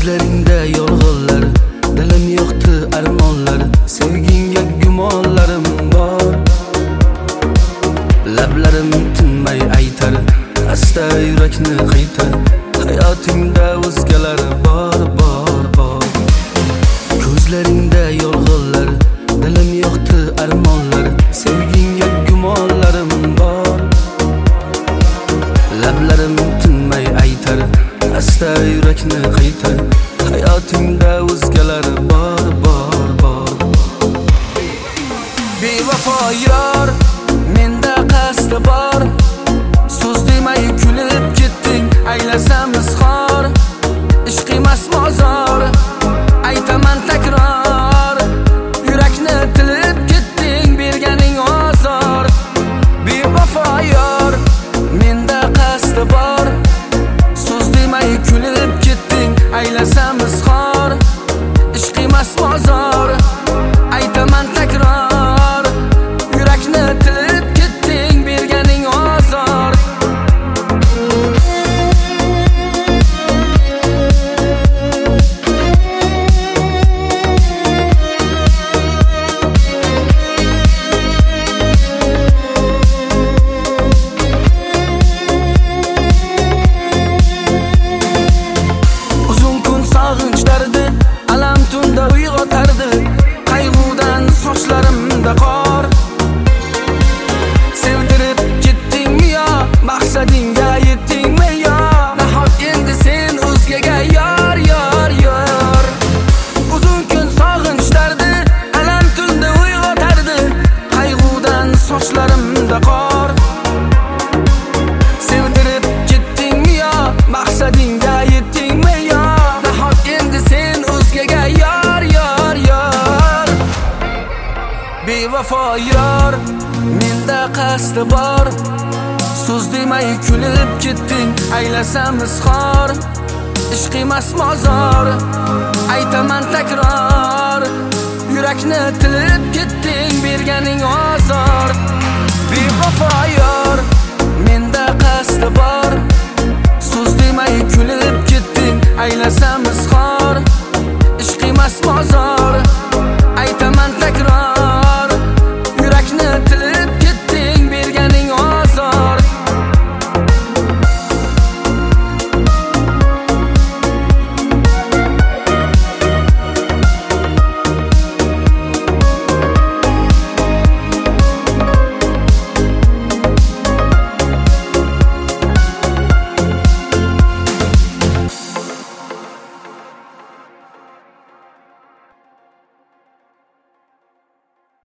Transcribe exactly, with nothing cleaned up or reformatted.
Ko'zlaringda yolg'onlar, dilim yo'qdi armonlar, sevginga gumonlarim bor. Lablarim tinmay aytar, asta yurakni qaytar, hayotingda o'zgalar bor, bor, bor. Ko'zlaringda yolg'onlar, dilim yo'qdi armonlar, sevginga gumonlarim bor. Lablarim tinmay aytar, asta yurakni qaytar, hayotingda o'zgalar bor, bor, bor. Bevafo yor, menda qasdi bor, so'z demay kulib ketding, aylasam izhor. Ishq emas mozor, aytaman takror, yurakni tilib ketding, berganing ozor. Bevafo yor, menda qasdi bor, so'z demay kulib ketding, aylasam izhor. Ishq emas mozor, aytaman takror, yurakni tilib ketding, berganing ozor. Uzun kun sog'inch dardi, alam tunda uyg'otardi, qayg'udan sochlarimda qor. Sevdirib ketdingmi yo, maqsadingga yetdingmi yo, nahot endi sen o'zgaga yor, yor, yor. Uzun kun sog'inch dardi, alam tunda uyg'otardi, qayg'udan sochlarimda qor. Sevdirib ketdingmi yo, maqsadingga yetdingmi yo, nahot endi sen o'zgaga yor, yor, yor. Bevafo yor, menda qasdi bor, so'z demay kulib ketding, aylasam izhor. Ishq emas mozor, aytaman takror, yurakni tilib ketding, berganing ozor. Bevafo yor, menda qasdi bor, so'z demay kulib ketding, aylasam izhor. Ishq emas mozor.